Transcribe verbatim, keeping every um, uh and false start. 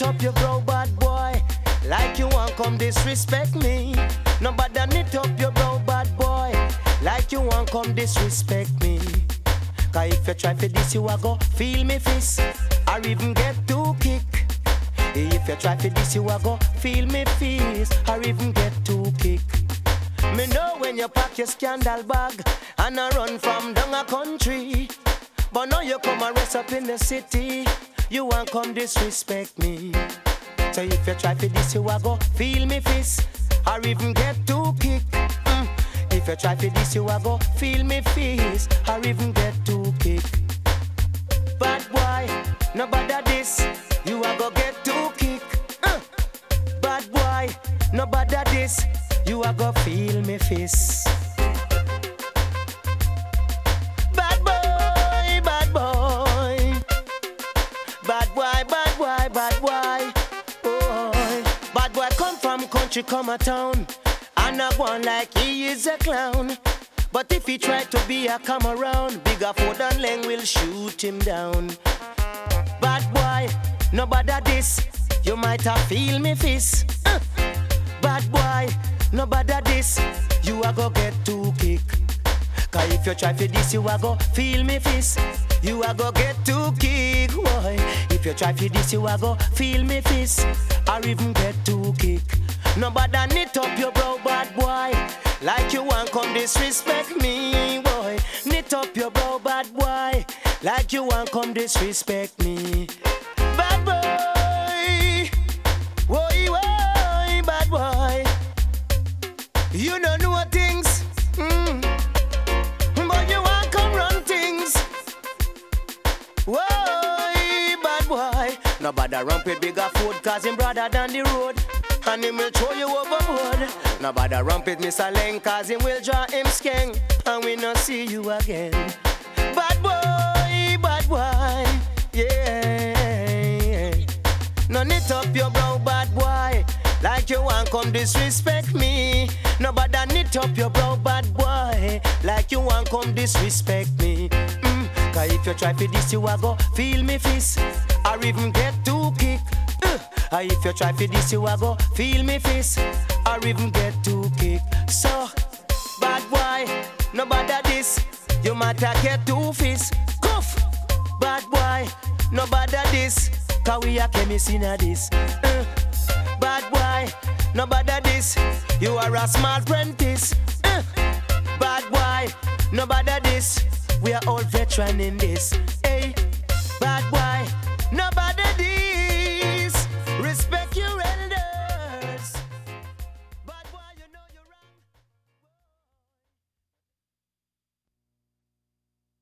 up your brow, bad boy, like you want come disrespect me. Nobody knit up your brow, bad boy, like you want come disrespect me. Cause if you try for this, you a go feel me fist, or even get two kick. If you try for this, you a go feel me fist, or even get two kick. Me know when you pack your scandal bag and I run from down a country, but now you come and rest up in the city, you want come disrespect me. So if you try for this, you a go feel me fist, or even get two kick. Mm. If you try for this, you a go feel me fist, or even get two kick. Bad boy, nobody this, you a go get two kick. Uh. Bad boy, nobody this, you a go feel me fist. Bad boy, bad boy, bad boy, bad boy, bad boy. Oh, bad boy come from country, come a town, and I one like he is a clown. But if he try to be a come around, bigger for than Leng will shoot him down. Bad boy, nobody this, you might have feel me fist. Uh. Bad boy, nobody this, you a go get two kick. Cause if you try for this, you a go feel me fist, you a go get two kick. Boy, if you try for this, you a go feel me fist, or even get two kick. Nobody knit up your brow, bad boy, like you want come disrespect me. Boy, knit up your brow, bad boy, like you want come disrespect me. Bad boy, boy, boy, bad boy, you don't know things, mm. But you want come run things. Whoa, bad boy, nobody run with bigger food, cause him brother down the road, and him will throw you overboard. Nobody run with Mister Leng, cause him will draw him skeng, and we not see you again. Bad boy, bad boy, yeah. No knit up your brow, bad boy, like you want come disrespect me. Nobody knit up your brow, bad boy, like you want come disrespect me. Mm. Cause if you try for this, you a go feel me fist, or even get two kick. Uh. Or if you try for this, you a go feel me fist, or even get two kick. So, bad boy, nobody this, you might a get two fists. Cuff, bad boy, nobody this, cause we a chemist in a this. Uh. Bad boy, nobody this, you are a small apprentice. Uh. Bad boy, nobody this, we are all veteran in this.